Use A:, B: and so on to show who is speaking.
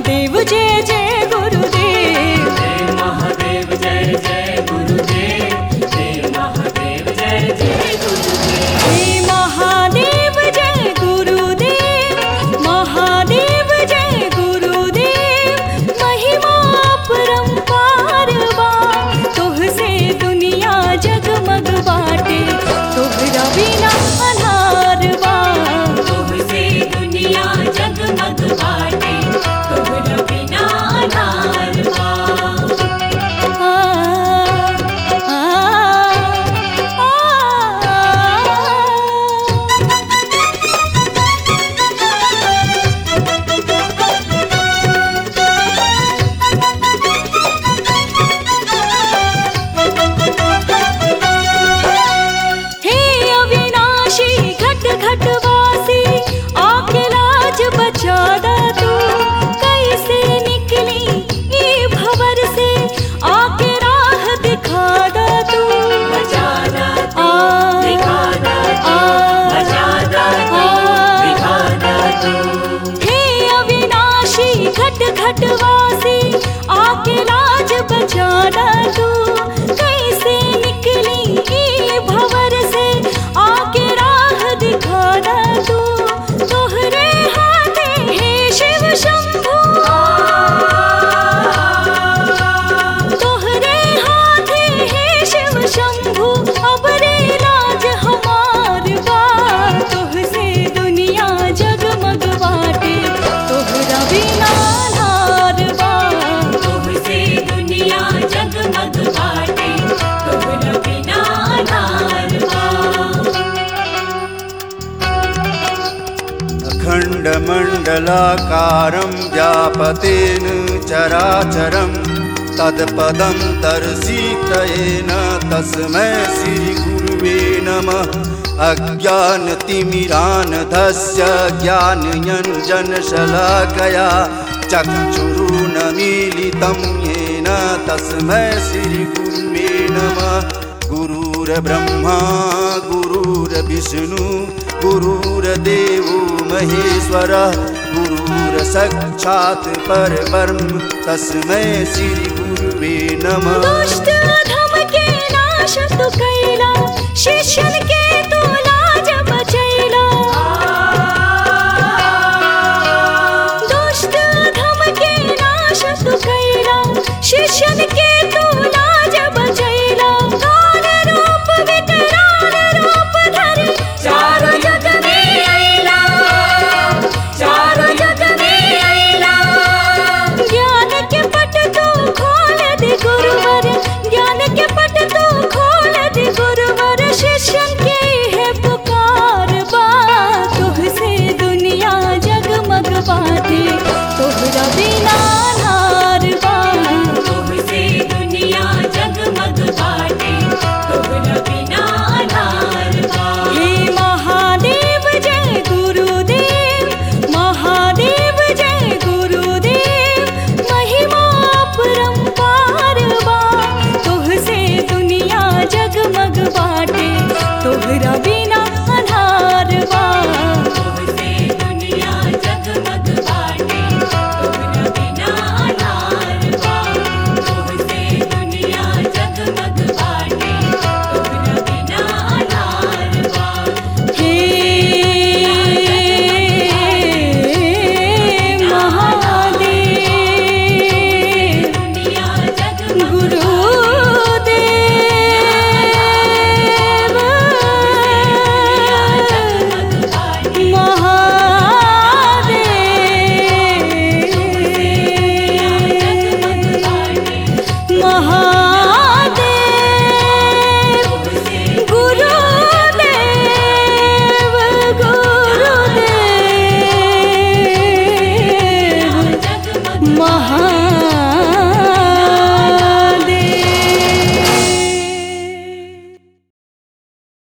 A: महादेव जय जय गुरुदेव।
B: जय महादेव जय जय गुरुदेव। जय महादेव जय जय गुरुदेव।
A: हे महादेव जय गुरुदेव, महादेव जय गुरुदेव। महिमा अपरंपार बा, तुहसे दुनिया जगमग बाटे, तोहरा बिना अन्हार बा।
B: तुमसे दुनिया जगमग बाटे, तोहरा बिना अन्हार बा।
A: हे अविनाशी घट घट वासी, आके लाज बचा दा तू। कैसे निकली ई भंवर से, आके राह दिखा दा तू।
B: बचाना तू, दिखाना तू, बचाना तू, दिखाना तू।
A: हे अविनाशी घट घट वासी, आके लाज बचा दा तू। कैसे निकली ई भंवर से, आके राह दिखा दा तू। तोहरे हाथे हे शिव शंभू, तोहरे हाथे हे शिव शंभू। अब रे लाज हमार बा, तुहसे दुनिया जगमग बाटे, तोहरा बिना अन्हार बा।
B: तुमसे दुनिया जगमग बाटे, तोहरा बिना अन्हार बा।
C: अखण्डमण्डलाकारं व्यापतेन चराचरं तत्पदं दर्शितयेन तस्मै श्रीगुरुवे नमः। अज्ञानतिमिरान्धस्य ज्ञानञ्जनशलाकया चक्षुरुन्मीलितं येन तस्मै श्रीगुरुवे नमः। गुरुर्ब्रह्मा गुरुर्विष्णु गुरुर्देवो महेश्वरः। गुरुर्साक्षात् परब्रह्म तस्मै श्रीगुरुवे नमः।
A: दुष्ट अधम